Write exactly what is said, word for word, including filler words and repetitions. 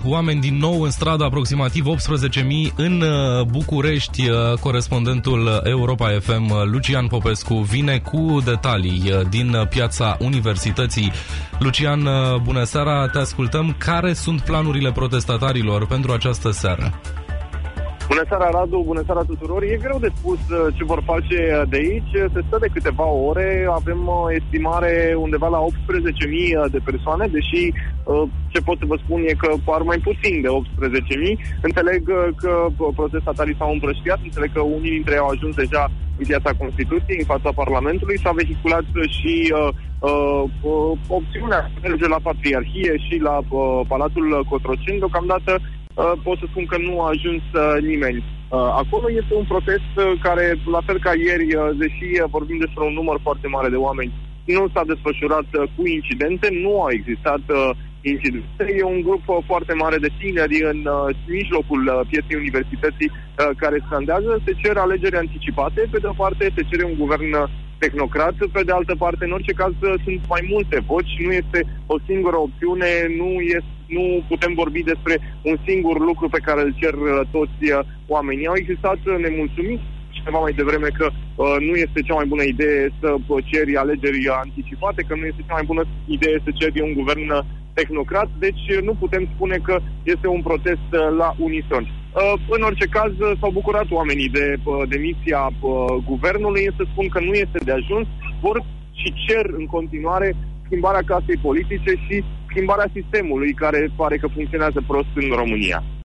oameni din nou în stradă, aproximativ optsprezece mii în București. Corespondentul Europa F M, Lucian Popescu, vine cu detalii din piața Universității. Lucian, bună seara, te ascultăm. Care sunt planurile protestatarilor pentru această seară? Bună seara, Radu, bună seara tuturor. E greu de spus ce vor face de aici. Se stă de câteva ore, avem estimare undeva la optsprezece mii de persoane, deși ce pot să vă spun e că par mai puțin de optsprezece mii. Înțeleg că protestatarii s-au împrăștiat, înțeleg că unii dintre ei au ajuns deja în piața Constituției, în fața Parlamentului. S-a vehiculat și uh, uh, opțiunea de a merge la Patriarhie și la uh, Palatul Cotroceni. Deocamdată Uh, pot să spun că nu a ajuns uh, nimeni. Uh, acolo este un protest uh, care, la fel ca ieri, uh, deși uh, vorbim despre un număr foarte mare de oameni, nu s-a desfășurat uh, cu incidente, nu au existat uh, incidente. E un grup uh, foarte mare de tineri în uh, mijlocul uh, pieței universității uh, care scandează. Se cer alegeri anticipate, pe de o parte se cere un guvern uh, tehnocrat, pe de altă parte, în orice caz, uh, sunt mai multe voci, nu este o singură opțiune, nu este Nu putem vorbi despre un singur lucru pe care îl cer toți oamenii. Au existat nemulțumiți ceva mai devreme că uh, nu este cea mai bună idee să ceri alegeri anticipate, că nu este cea mai bună idee să ceri un guvern tehnocrat, deci nu putem spune că este un protest la unison. Uh, în orice caz, s-au bucurat oamenii de uh, demisia uh, guvernului, însă spun că nu este de ajuns, vor și cer în continuare schimbarea casei politice și schimbarea sistemului care pare că funcționează prost în România.